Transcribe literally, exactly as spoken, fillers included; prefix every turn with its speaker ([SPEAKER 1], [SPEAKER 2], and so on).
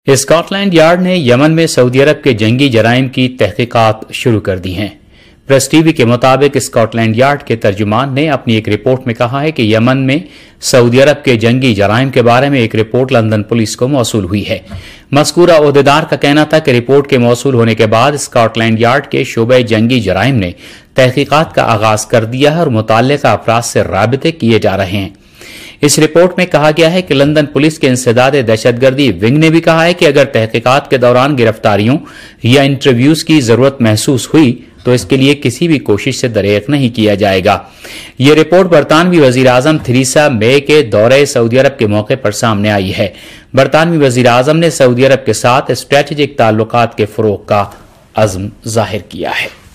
[SPEAKER 1] Scotland Yard ने Yemen में Saudi अरब के जंगी जराइम की तहकीकात शुरू कर दी हैं। प्रेस टीवी के मुताबिक स्कॉटलैंड यार्ड के तर्जुमान ने अपनी एक रिपोर्ट में कहा है कि यमन में सऊदी अरब के जंगी जराइम के बारे में एक रिपोर्ट लंदन पुलिस को मौसूल हुई है। मज़कूरा ओहदेदार का कहना था कि रिपोर्ट के मौसूल होने के बाद स्कॉटलैंड यार्ड के शोबे जंगी जराइम ने तहकीकात का आगाज कर दिया है और मुतल्लिका अफराद से राबिते किए जा रहे हैं। इस रिपोर्ट में कहा गया है कि लंदन पुलिस के इंसदाद दहशतगर्दी विंग ने भी कहा है कि अगर तहकीकात के दौरान गिरफ्तारियों या इंटरव्यूज की जरूरत महसूस हुई तो इसके लिए किसी भी कोशिश से दरेक नहीं किया जाएगा। यह रिपोर्ट बरतानवी वजीर आजम थेरेसा मे के दौरे सऊदी अरब के मौके पर सामने आई है। बरतानवी वजीर आजम ने सऊदी अरब के साथ स्ट्रेटेजिक ताल्लुकात के फरोग का अज़्म जाहिर किया है।